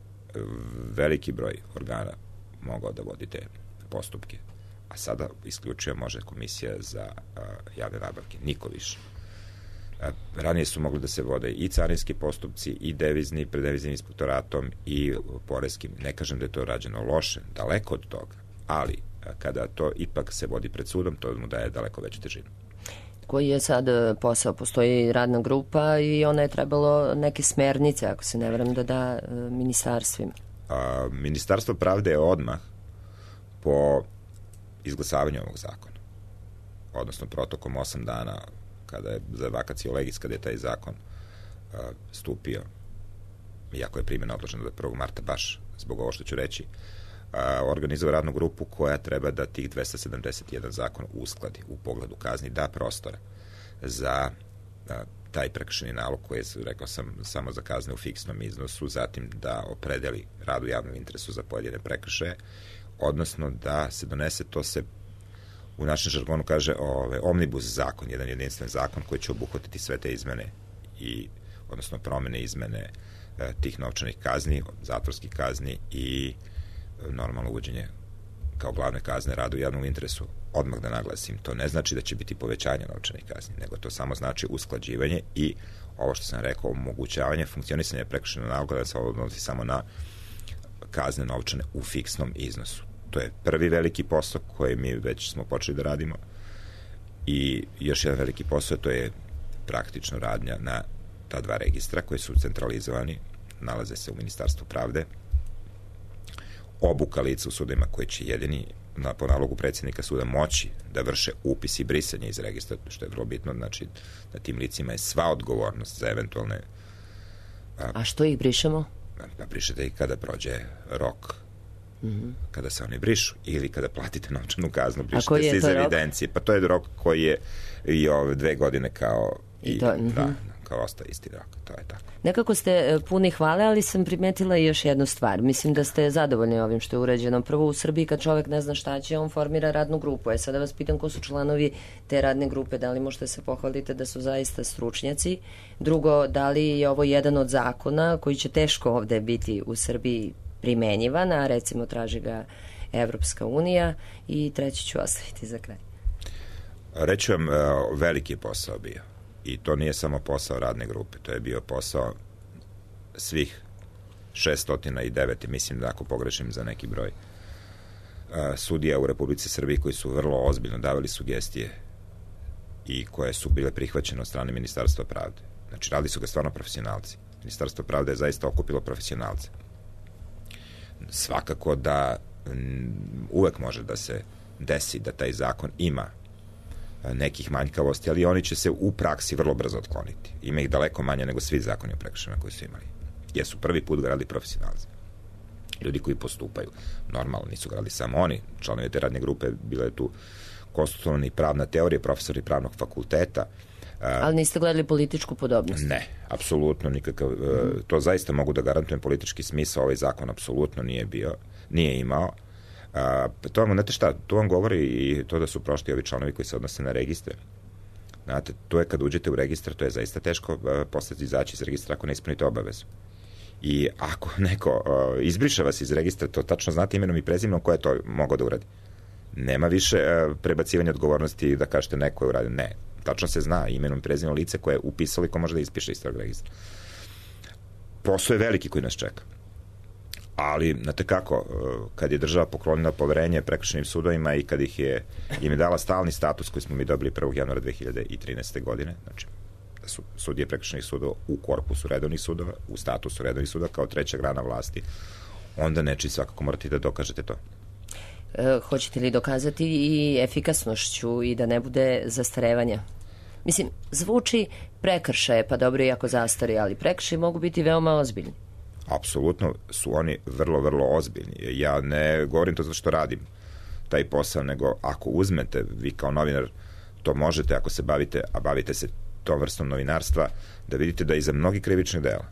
veliki broj organa mogao da vodi te postupke, a sada isključuje može komisija za javne nabavke, niko više. Ranije su mogli da se vode i carinski postupci, i devizni, pred deviznim inspektoratom, i poreskim. Ne kažem da je to rađeno loše, daleko od toga, ali kada to ipak se vodi pred sudom, to mu daje daleko veću težinu. Koji je sad posao? Postoji radna grupa i ona je trebalo neke smernice, ako se ne varam, da da ministarstvima. Ministarstvo pravde je odmah po izglasavanju ovog zakona, odnosno protokom 8 dana kada je za vacatio legis, kada je taj zakon stupio, iako je primjena odložena do 1. marta, baš zbog ovo što ću reći, organizovao radnu grupu koja treba da tih 271 zakon uskladi u pogledu kazni, da prostora za taj prekršajni nalog koji je, rekao sam, samo za kazne u fiksnom iznosu, zatim da opredeli rad u javnom interesu za pojedine prekršaje, odnosno da se donese, to se u našem žargonu kaže omnibus zakon, jedan jedinstven zakon koji će obuhvatiti sve te izmene odnosno promene izmene tih novčanih kazni, zatvorskih kazni i normalno uvođenje kao glavne kazne rada u javnom interesu. Odmah da naglasim, to ne znači da će biti povećanje novčanih kazni, nego to samo znači usklađivanje i ovo što sam rekao, omogućavanje funkcionisanja prekršajnog naloga da se odnosi samo na kazne novčane u fiksnom iznosu. To je prvi veliki posao koji mi već smo počeli da radimo i još jedan veliki posao, to je praktično radnja na ta dva registra koji su centralizovani, nalaze se u Ministarstvu pravde, obuka lica u sudovima koji će jedini po nalogu predsjednika suda moći da vrše upis i brisanje iz registra, što je vrlo bitno, znači na tim licima je sva odgovornost za eventualne... A što ih brišemo? Pa brišete ih kada prođe rok, kada se oni brišu, ili kada platite novčanu kaznu, brišete se iz evidencije. Pa to je rok koji je i ove 2 godine kao kao ostaje isti rok, to je tako. Nekako ste puni hvale, ali sam primetila i još jednu stvar. Mislim da ste zadovoljni ovim što je urađeno. Prvo, u Srbiji kad čovek ne zna šta će, on formira radnu grupu. Sada vas pitam ko su članovi te radne grupe, da li možete se pohvaliti da su zaista stručnjaci? Drugo, da li je ovo jedan od zakona koji će teško ovde biti u Srbiji primenjivan, a recimo traži ga Evropska unija? I treći ću ostaviti za kraj. Reći vam, veliki posao bio. I to nije samo posao radne grupe, to je bio posao svih 609, mislim da ako pogrešim za neki broj sudija u Republici Srbiji koji su vrlo ozbiljno davali sugestije i koje su bile prihvaćene od strane Ministarstva pravde. Znači, radili su ga stvarno profesionalci. Ministarstvo pravde je zaista okupilo profesionalce. Svakako da uvek može da se desi da taj zakon ima nekih manjkavosti, ali oni će se u praksi vrlo brzo otkloniti. Ima ih daleko manje nego svi zakoni o prekršajima koji su imali. Jer su prvi put ga radili profesionalci. Ljudi koji postupaju. Normalno, nisu ga radili samo oni. Članovi te radne grupe, bila je tu konstitutivna i pravna teorija, profesori pravnog fakulteta. Ali niste gledali političku podobnost? Ne, apsolutno nikakav. To zaista mogu da garantujem, politički smisao ovaj zakon apsolutno nije imao. To vam, znate šta, to vam govori i to da su prošli ovi članovi koji se odnose na registre. Znate, to je kad uđete u registar, to je zaista teško postati izaći iz registra ako ne ispunite obavezu. I ako neko izbriša vas iz registra, to tačno znate imenom i prezimenom ko je to mogao da uradi. Nema više prebacivanja odgovornosti da kažete neko je uradio. Ne, tačno se zna imenom i prezimenom lice koje je upisalo i ko može da ispiše iz tog registra. Posao je veliki koji nas čeka. Ali, znate kako, kad je država poklonila poverenje prekršajnim sudovima i kad im je dala stalni status koji smo mi dobili 1. januara 2013. godine, znači da su sudije prekršajnih sudova u korpusu redovnih sudova, u statusu redovnih sudova kao treća grana vlasti, onda neči svakako morate da dokažete to. Hoćete li dokazati i efikasnošću i da ne bude zastarevanja? Mislim, zvuči prekršaje, pa dobro i ako zastari, ali prekršaji mogu biti veoma ozbiljni. Apsolutno su oni vrlo, vrlo ozbiljni. Ja ne govorim to zato što radim taj posao, nego ako uzmete, vi kao novinar to možete, ako se bavite, a bavite se tom vrstom novinarstva, da vidite da iza mnogih krivičnih dela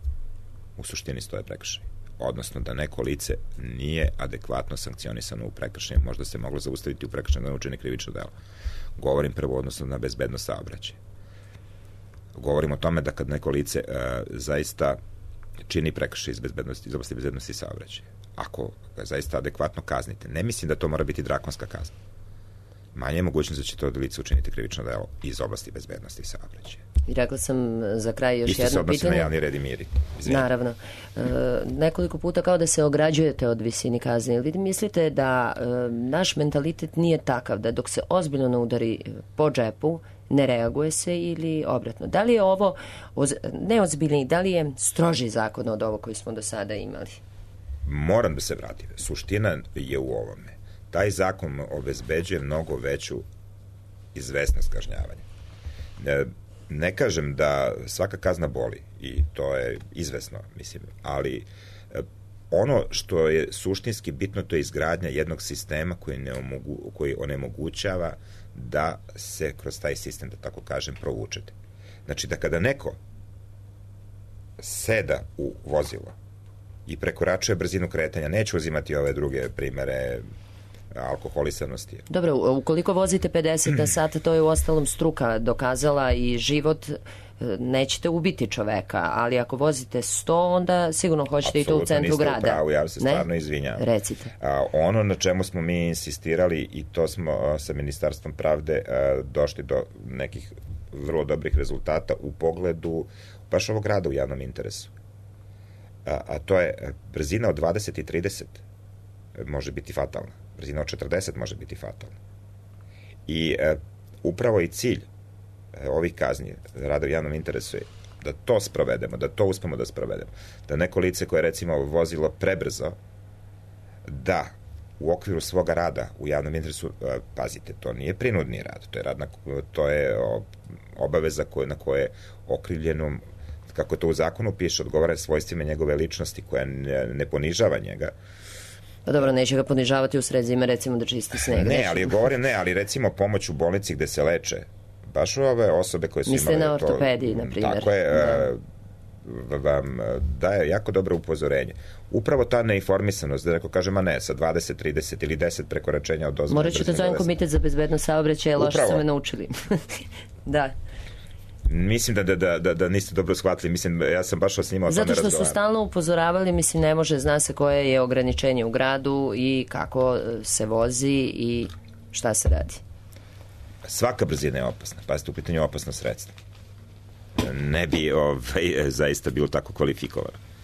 u suštini stoje prekršaj. Odnosno da neko lice nije adekvatno sankcionisano u prekršaju, možda se moglo zaustaviti u prekršaju da ne učini krivično delo. Govorim prvo odnosno na bezbednost saobraćaja. Govorim o tome da kad neko lice zaista čini prekršaj iz oblasti bezbednosti saobraćaja, ako ga zaista adekvatno kaznite, ne mislim da to mora biti drakonska kazna. Manje je mogućnost da će to lice učiniti krivično delo iz oblasti bezbednosti saobraćaja. I rekla sam za kraj još jedno pitanje. Isto se odnosi na javni red i mir. Naravno. Nekoliko puta kao da se ograđujete od visini kazne. Vi mislite da naš mentalitet nije takav, da dok se ozbiljno ne udari po džepu, ne reaguje se ili obratno? Da li je ovo neozbiljni, da li je stroži zakon od ovo koji smo do sada imali? Moram da se vratim. Suština je u ovome. Taj zakon obezbeđuje mnogo veću izvesnost kažnjavanja. Ne kažem da svaka kazna boli i to je izvesno, mislim, ali ono što je suštinski bitno, to je izgradnja jednog sistema koji onemogućava da se kroz taj sistem, da tako kažem, provučete. Znači da kada neko seda u vozilo i prekoračuje brzinu kretanja, neću uzimati ove druge primere alkoholisanosti. Dobro, ukoliko vozite 50 na sat, to je u ostalom struka dokazala i život, nećete ubiti čoveka, ali ako vozite 100, onda sigurno hoćete i to u centru grada. Apsolutno niste u pravu, ja se stvarno izvinjam. Recite. Ono na čemu smo mi insistirali i to smo sa Ministarstvom pravde došli do nekih vrlo dobrih rezultata u pogledu baš ovog rada u javnom interesu. A to je brzina od 20 i 30 može biti fatalna. Brzina od 40 može biti fatalna. I upravo i cilj ovih kazni rada u javnom interesu je da to sprovedemo, da to uspemo da sprovedemo. Da neko lice koje je recimo vozilo prebrzo, da u okviru svoga rada u javnom interesu, pazite, to nije prinudni rad, to je obaveza na koje je okrivljenom, kako to u zakonu piše, odgovara svojstvima njegove ličnosti koja ne ponižava njega. Pa dobro, neće ga ponižavati u sred zime, recimo da čisti sneg. Ali recimo pomoć u bolnici gde se leče baš ove osobe koje su imale to... Misle na ortopediji, na primjer. Tako je, vam daje jako dobro upozorenje. Upravo ta neinformisanost, da neko kaže, ma ne, sa 20, 30 ili 10 prekoračenja od dozvoljene brzine. Morat ću da zovem komitet za bezbednost saobraćaja, loše su me naučili. Da. Mislim da niste dobro shvatili, mislim, ja sam baš s njima o tome razgovarao. Zato što su stalno upozoravali, mislim, ne može, zna se koje je ograničenje u gradu i kako se vozi i šta se radi. Svaka brzina je opasna, pazite, u pitanju je opasno sredstvo. Ne bi zaista bilo tako kvalifikovano.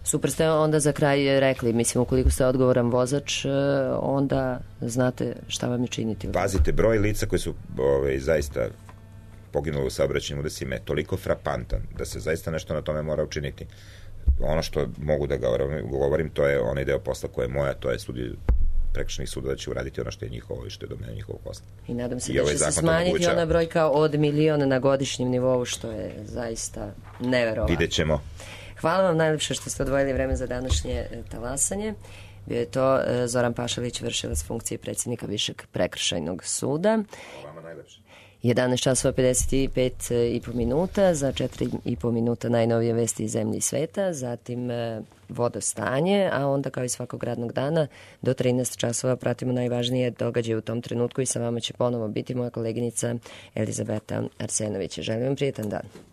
Super ste onda za kraj rekli, mislim, ukoliko ste odgovoran vozač, onda znate šta vam je činiti. Pazite, broj lica koji su zaista poginuli u saobraćajnim udesima je toliko frapantan da se zaista nešto na tome mora učiniti. Ono što mogu da govorim, to je onaj deo posla koje je moja, to je sudije prekršajnih sudova će uraditi ono što je njihovo i što je domena njihovog posla. I nadam se da će se smanjiti ona brojka od 1.000.000 na godišnjem nivou, što je zaista neverovatno. Vidjet ćemo. Hvala vam najlepše što ste odvojili vreme za današnje talasanje. Bio je to Zoran Pašalić, vršilac funkcije predsjednika Višeg prekršajnog suda. Hvala vam najlepše. 11 časova 55,5 minuta, za 4,5 minuta najnovije vesti iz zemlje i sveta, zatim vodostanje, a onda kao i svakog radnog dana do 13 časova pratimo najvažnije događaje u tom trenutku i sa vama će ponovo biti moja koleginica Elizabeta Arsenović. Želim vam prijetan dan.